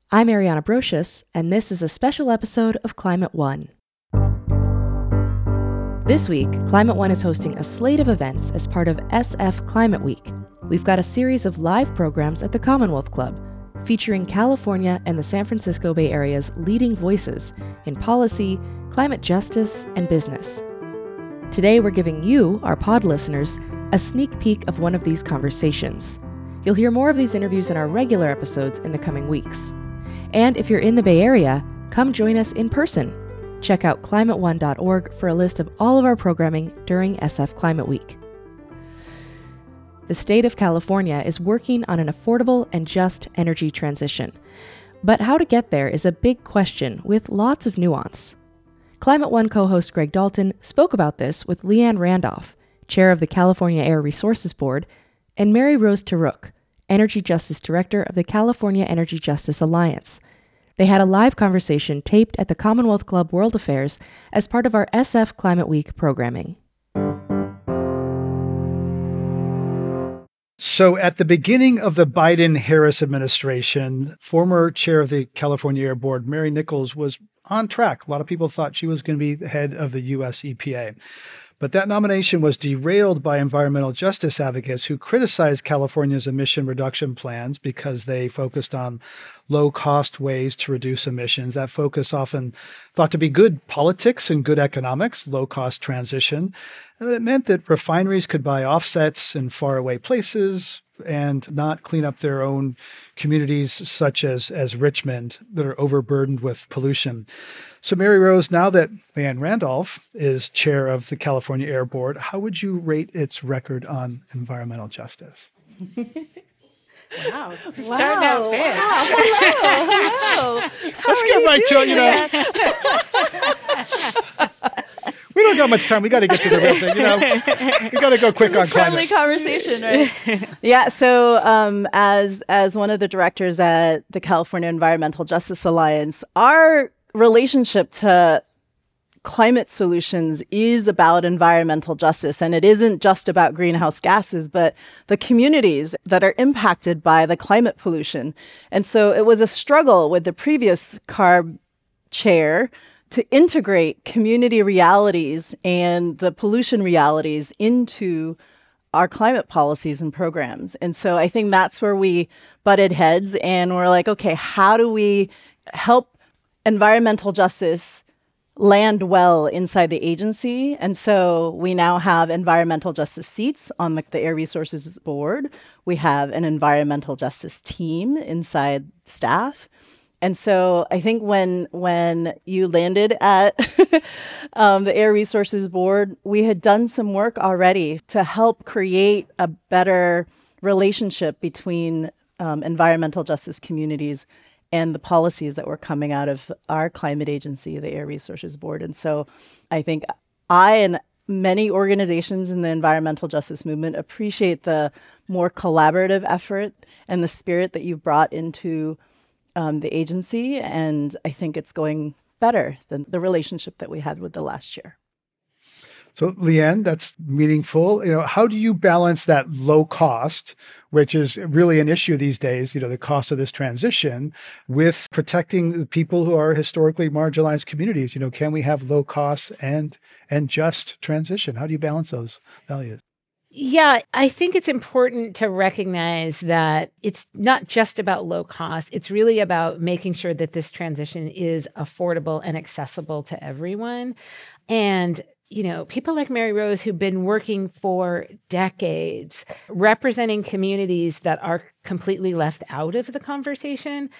I'm Ariana Brocious, and this is a special episode of Climate One. This week, Climate One is hosting a slate of events as part of SF Climate Week. We've got a series of live programs at the Commonwealth Club, featuring California and the San Francisco Bay Area's leading voices in policy, climate justice, and business. Today, we're giving you, our pod listeners, a sneak peek of one of these conversations. You'll hear more of these interviews in our regular episodes in the coming weeks. And if you're in the Bay Area, come join us in person. Check out climateone.org for a list of all of our programming during SF Climate Week. The state of California is working on an affordable and just energy transition. But how to get there is a big question with lots of nuance. Climate One co-host Greg Dalton spoke about this with Leanne Randolph, chair of the California Air Resources Board, and Mary Rose Taruch, Energy Justice Director of the California Energy Justice Alliance. They had a live conversation taped at the Commonwealth Club World Affairs as part of our SF Climate Week programming. So at the beginning of the Biden-Harris administration, former chair of the California Air Board, Mary Nichols, was on track. A lot of people thought she was going to be the head of the U.S. EPA. But that nomination was derailed by environmental justice advocates who criticized California's emission reduction plans because they focused on low-cost ways to reduce emissions. That focus often thought to be good politics and good economics, low-cost transition. And it meant that refineries could buy offsets in faraway places and not clean up their own communities, such as Richmond, that are overburdened with pollution. So Mary Rose, now that Leanne Randolph is chair of the California Air Board, how would you rate its record on environmental justice? Wow. Starting out big. Wow. Hello. Let's get right to it, We don't got much time. We got to get to the real thing, We got to go quick on friendly climate. Conversation, right? Yeah. So, as one of the directors at the California Environmental Justice Alliance, our relationship to climate solutions is about environmental justice. And it isn't just about greenhouse gases, but the communities that are impacted by the climate pollution. And so it was a struggle with the previous CARB chair to integrate community realities and the pollution realities into our climate policies and programs. And so I think that's where we butted heads and we're like, okay, how do we help environmental justice land well inside the agency? And so we now have environmental justice seats on the Air Resources Board. We have an environmental justice team inside staff. And so I think when you landed at the Air Resources Board, we had done some work already to help create a better relationship between environmental justice communities and the policies that were coming out of our climate agency, the Air Resources Board. And so I think I and many organizations in the environmental justice movement appreciate the more collaborative effort and the spirit that you've brought into the agency, and I think it's going better than the relationship that we had with the last chair. So, Leanne, that's meaningful. How do you balance that low cost, which is really an issue these days, the cost of this transition, with protecting the people who are historically marginalized communities? Can we have low costs and just transition? How do you balance those values? Yeah, I think it's important to recognize that it's not just about low cost. It's really about making sure that this transition is affordable and accessible to everyone. And, people like Mary Rose who've been working for decades, representing communities that are completely left out of the conversation,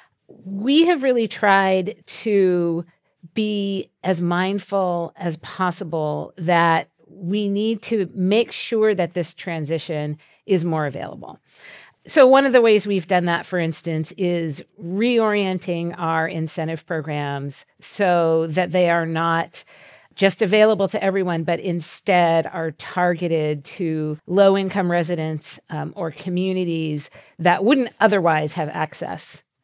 we have really tried to be as mindful as possible that we need to make sure that this transition is more available. So one of the ways we've done that, for instance, is reorienting our incentive programs so that they are not just available to everyone, but instead are targeted to low-income residents or communities that wouldn't otherwise have access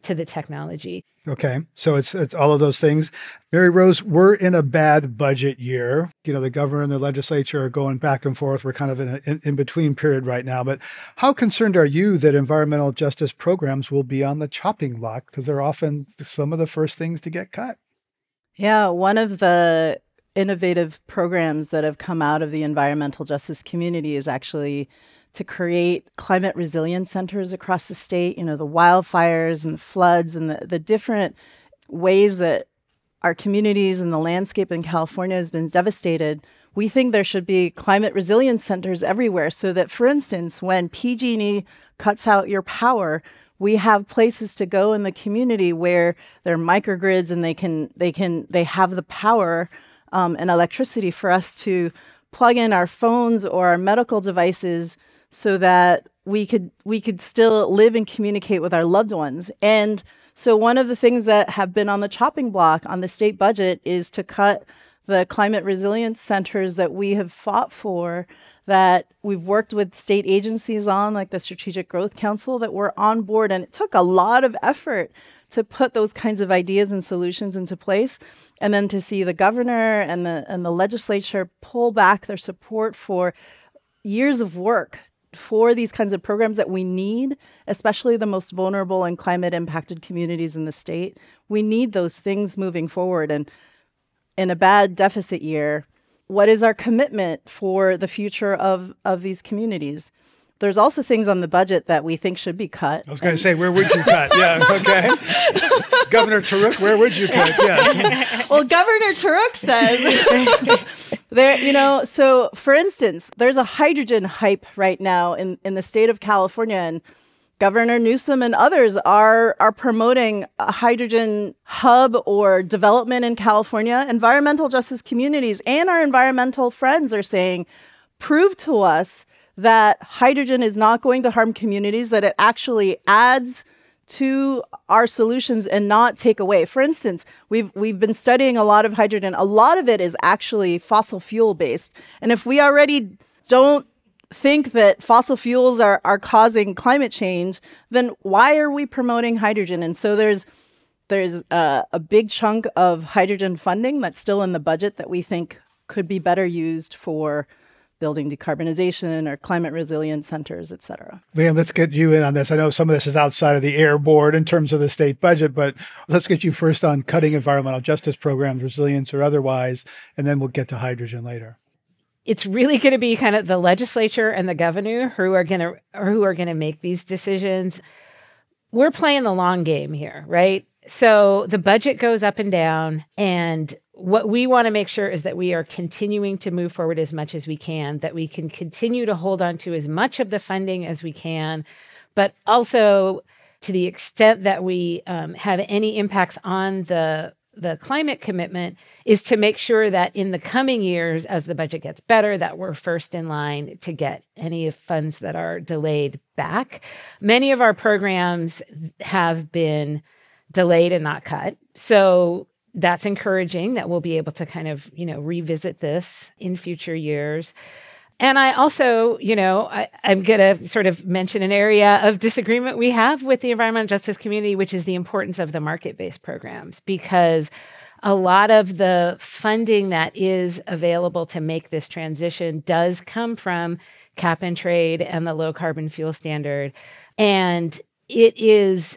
to the technology. Okay. So it's all of those things. Mary Rose, we're in a bad budget year. The governor and the legislature are going back and forth. We're kind of in an in-between period right now. But how concerned are you that environmental justice programs will be on the chopping block? Because they're often some of the first things to get cut. Yeah, one of the innovative programs that have come out of the environmental justice community is actually to create climate resilience centers across the state. The wildfires and the floods and the different ways that our communities and the landscape in California has been devastated. We think there should be climate resilience centers everywhere so that, for instance, when PG&E cuts out your power, we have places to go in the community where there are microgrids and they have the power and electricity for us to plug in our phones or our medical devices so that we could still live and communicate with our loved ones. And so one of the things that have been on the chopping block on the state budget is to cut the climate resilience centers that we have fought for, that we've worked with state agencies on, like the Strategic Growth Council, that were on board. And it took a lot of effort to put those kinds of ideas and solutions into place. And then to see the governor and the legislature pull back their support for years of work for these kinds of programs that we need, especially the most vulnerable and climate impacted communities in the state. We need those things moving forward. And in a bad deficit year, what is our commitment for the future of these communities? There's also things on the budget that we think should be cut. I was going to say, where would you cut? Yeah, okay. Governor Taruk, where would you cut? Yeah. Well, Governor Taruk says so for instance, there's a hydrogen hype right now in the state of California, and Governor Newsom and others are promoting a hydrogen hub or development in California. Environmental justice communities and our environmental friends are saying, prove to us that hydrogen is not going to harm communities, that it actually adds to our solutions and not take away. For instance, we've been studying a lot of hydrogen. A lot of it is actually fossil fuel based. And if we already don't think that fossil fuels are causing climate change, then why are we promoting hydrogen? And so there's a big chunk of hydrogen funding that's still in the budget that we think could be better used for building decarbonization or climate resilience centers, et cetera. Liam, let's get you in on this. I know some of this is outside of the air board in terms of the state budget, but let's get you first on cutting environmental justice programs, resilience or otherwise, and then we'll get to hydrogen later. It's really going to be kind of the legislature and the governor who are going to make these decisions. We're playing the long game here, right? So the budget goes up and down, and what we want to make sure is that we are continuing to move forward as much as we can, that we can continue to hold on to as much of the funding as we can, but also to the extent that we have any impacts on the climate commitment is to make sure that in the coming years, as the budget gets better, that we're first in line to get any funds that are delayed back. Many of our programs have been delayed and not cut. So that's encouraging that we'll be able to kind of, revisit this in future years. And I also, I'm going to sort of mention an area of disagreement we have with the environmental justice community, which is the importance of the market-based programs, because a lot of the funding that is available to make this transition does come from cap and trade and the low carbon fuel standard. And it is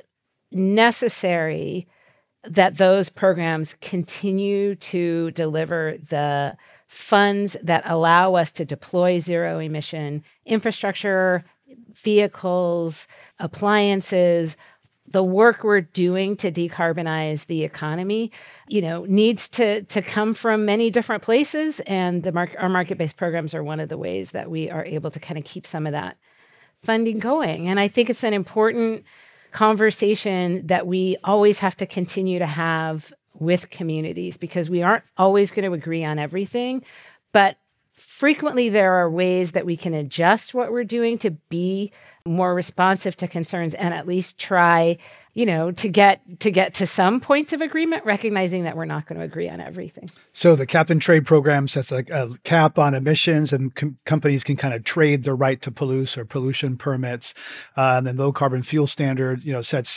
necessary that those programs continue to deliver the funds that allow us to deploy zero emission infrastructure, vehicles, appliances. The work we're doing to decarbonize the economy, needs to come from many different places. And our market-based programs are one of the ways that we are able to kind of keep some of that funding going. And I think it's an important conversation that we always have to continue to have with communities, because we aren't always going to agree on everything, but frequently there are ways that we can adjust what we're doing to be more responsive to concerns and at least try, to get to some points of agreement, recognizing that we're not going to agree on everything. So the cap and trade program sets a cap on emissions, and companies can kind of trade the right to pollute or pollution permits. And then low carbon fuel standard, sets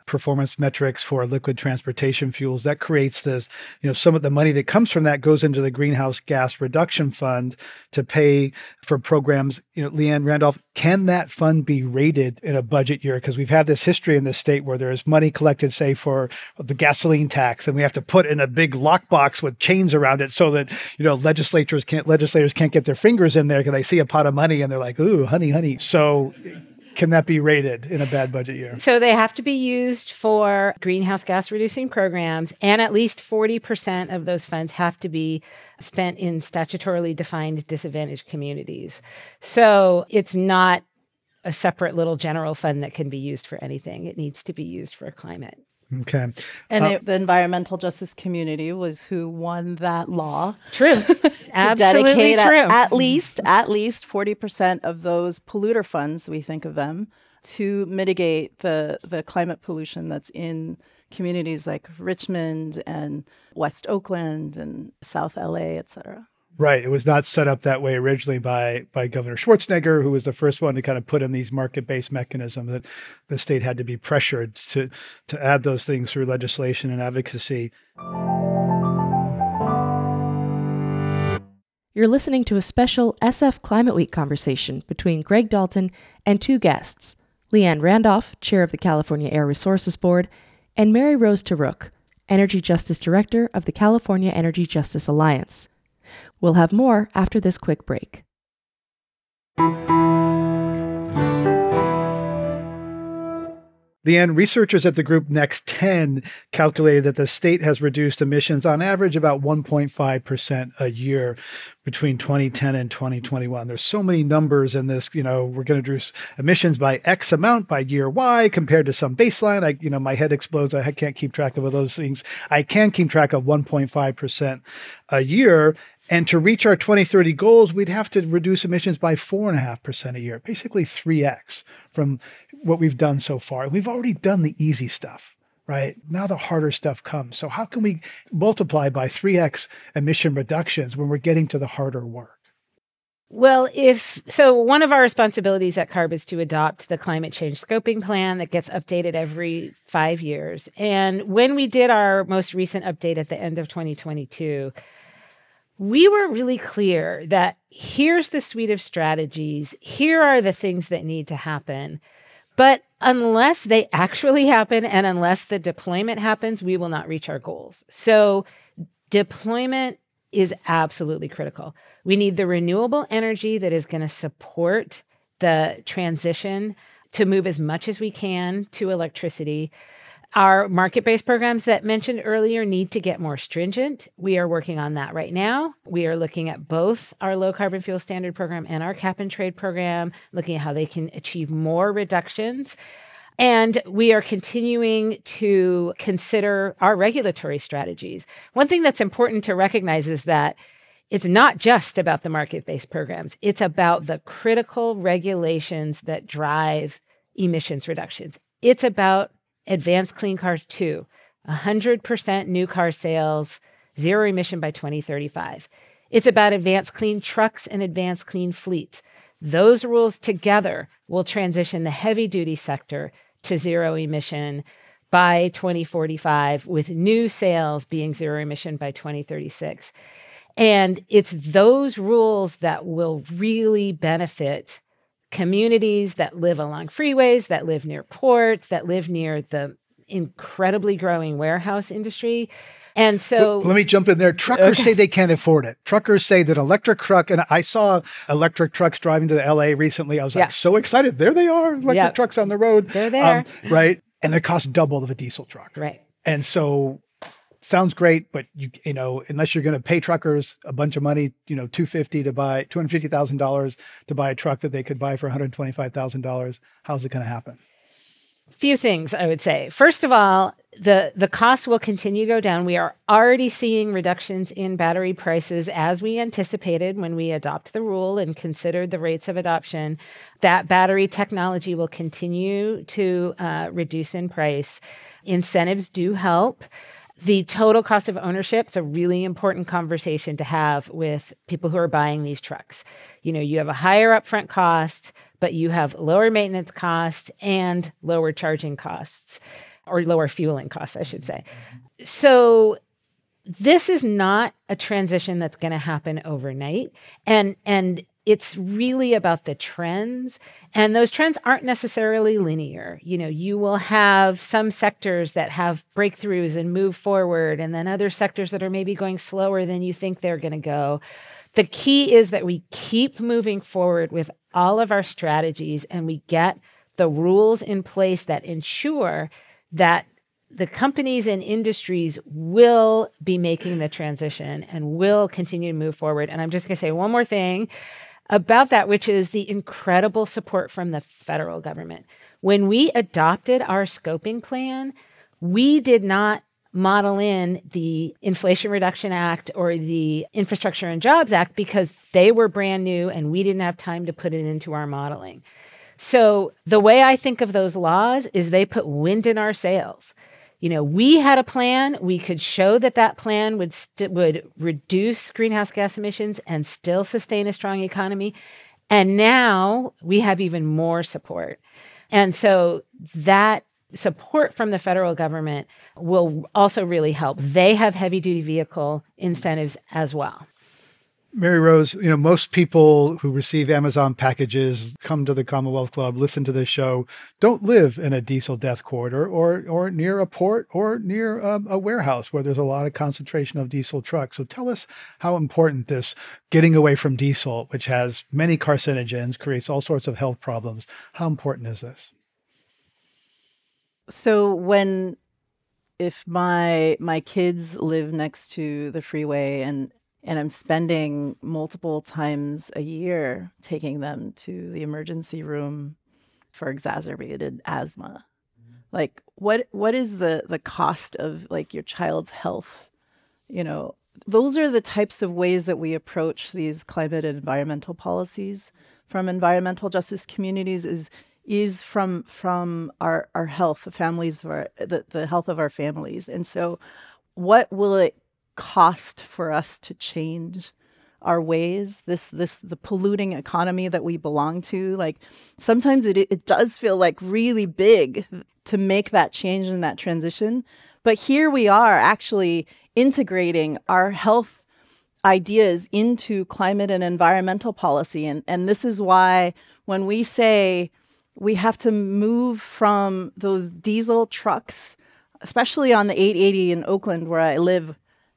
performance metrics for liquid transportation fuels. That creates this, some of the money that comes from that goes into the Greenhouse Gas Reduction Fund to pay for programs. Leanne Randolph, can that fund be rated in a budget year? Because we've had this history in this state where there's money collected, say, for the gasoline tax, and we have to put in a big lockbox with chains around it so that, legislators can't get their fingers in there because they see a pot of money and they're like, ooh, honey. So can that be rated in a bad budget year? So they have to be used for greenhouse gas reducing programs, and at least 40% of those funds have to be spent in statutorily defined disadvantaged communities. So it's not a separate little general fund that can be used for anything. It needs to be used for climate. Okay. And the environmental justice community was who won that law. True. Absolutely dedicate true. At least 40% of those polluter funds, we think of them, to mitigate the climate pollution that's in communities like Richmond and West Oakland and South LA, et cetera. Right. It was not set up that way originally by Governor Schwarzenegger, who was the first one to kind of put in these market-based mechanisms that the state had to be pressured to add those things through legislation and advocacy. You're listening to a special SF Climate Week conversation between Greg Dalton and two guests, Leanne Randolph, chair of the California Air Resources Board, and Mary Rose Taruch, Energy Justice Director of the California Energy Justice Alliance. We'll have more after this quick break. Leanne, researchers at the group Next 10 calculated that the state has reduced emissions on average about 1.5% a year between 2010 and 2021. There's so many numbers in this, we're going to reduce emissions by X amount by year Y compared to some baseline. My head explodes. I can't keep track of those things. I can keep track of 1.5% a year. And to reach our 2030 goals, we'd have to reduce emissions by 4.5% a year, basically 3x from what we've done so far. And we've already done the easy stuff, right? Now the harder stuff comes. So how can we multiply by 3x emission reductions when we're getting to the harder work? Well, one of our responsibilities at CARB is to adopt the climate change scoping plan that gets updated every 5 years. And when we did our most recent update at the end of 2022, we were really clear that here's the suite of strategies, here are the things that need to happen. But unless they actually happen and unless the deployment happens, we will not reach our goals. So deployment is absolutely critical. We need the renewable energy that is going to support the transition to move as much as we can to electricity. Our market-based programs that mentioned earlier need to get more stringent. We are working on that right now. We are looking at both our low carbon fuel standard program and our cap and trade program, looking at how they can achieve more reductions. And we are continuing to consider our regulatory strategies. One thing that's important to recognize is that it's not just about the market-based programs. It's about the critical regulations that drive emissions reductions. It's about Advanced Clean Cars 2, 100% new car sales, zero emission by 2035. It's about advanced clean trucks and advanced clean fleets. Those rules together will transition the heavy-duty sector to zero emission by 2045, with new sales being zero emission by 2036. And it's those rules that will really benefit communities that live along freeways, that live near ports, that live near the incredibly growing warehouse industry. And so let me jump in there. Truckers say they can't afford it. Truckers say that electric truck, and I saw electric trucks driving to LA recently. I was like, so excited. There they are, electric trucks on the road. They're there. Right. And they cost double of a diesel truck. Right. And so sounds great, but you know, unless you're going to pay truckers a bunch of money, $250,000 to buy a truck that they could buy for $125,000, how's it going to happen? Few things I would say. First of all, the costs will continue to go down. We are already seeing reductions in battery prices as we anticipated when we adopted the rule and considered the rates of adoption. That battery technology will continue to reduce in price. Incentives do help. The total cost of ownership is a really important conversation to have with people who are buying these trucks. You know, you have a higher upfront cost, but you have lower maintenance costs and lower charging costs. or lower fueling costs, I should say. So this is not a transition that's going to happen overnight. And it's really about the trends. And those trends aren't necessarily linear. You will have some sectors that have breakthroughs and move forward, and then other sectors that are maybe going slower than you think they're going to go. The key is that we keep moving forward with all of our strategies, and we get the rules in place that ensure that the companies and industries will be making the transition and will continue to move forward. And I'm just going to say one more thing about that, which is the incredible support from the federal government. When we adopted our scoping plan, we did not model in the Inflation Reduction Act or the Infrastructure and Jobs Act because they were brand new and we didn't have time to put it into our modeling. So the way I think of those laws is they put wind in our sails. We had a plan. We could show that plan would reduce greenhouse gas emissions and still sustain a strong economy. And now we have even more support. And so that support from the federal government will also really help. They have heavy-duty vehicle incentives as well. Mary Rose, most people who receive Amazon packages, come to the Commonwealth Club, listen to this show, don't live in a diesel death corridor or near a port or near a warehouse where there's a lot of concentration of diesel trucks. So tell us how important this getting away from diesel, which has many carcinogens, creates all sorts of health problems. How important is this? So if my kids live next to the freeway and I'm spending multiple times a year taking them to the emergency room for exacerbated asthma, like what is the cost of like your child's health? Those are the types of ways that we approach these climate and environmental policies from environmental justice communities is from our health, the families of the health of our families. And so what will it cost for us to change our ways, the polluting economy that we belong to? Like sometimes it does feel like really big to make that change and that transition. But here we are actually integrating our health ideas into climate and environmental policy. And this is why when we say we have to move from those diesel trucks, especially on the 880 in Oakland where I live,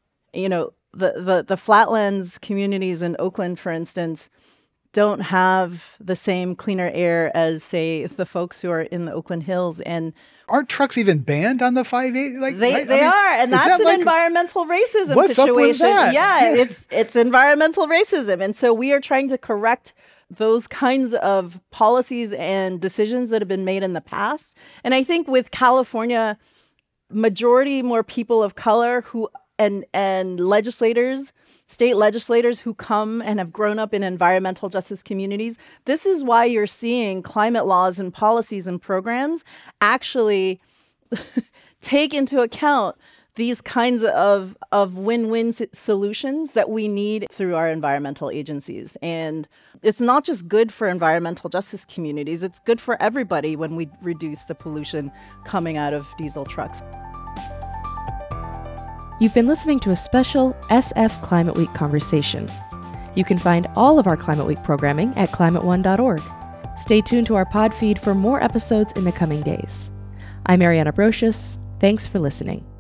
the flatlands communities in Oakland, for instance, don't have the same cleaner air as, say, the folks who are in the Oakland Hills. And aren't trucks even banned on the 580? They are, and that's an environmental racism what's situation. Up with that? Yeah, it's environmental racism, and so we are trying to correct those kinds of policies and decisions that have been made in the past. And I think with California, majority more people of color who and legislators, state legislators who come and have grown up in environmental justice communities, this is why you're seeing climate laws and policies and programs actually take into account these kinds of win-win solutions that we need through our environmental agencies. And it's not just good for environmental justice communities, it's good for everybody when we reduce the pollution coming out of diesel trucks. You've been listening to a special SF Climate Week conversation. You can find all of our Climate Week programming at climateone.org. Stay tuned to our pod feed for more episodes in the coming days. I'm Ariana Brocious. Thanks for listening.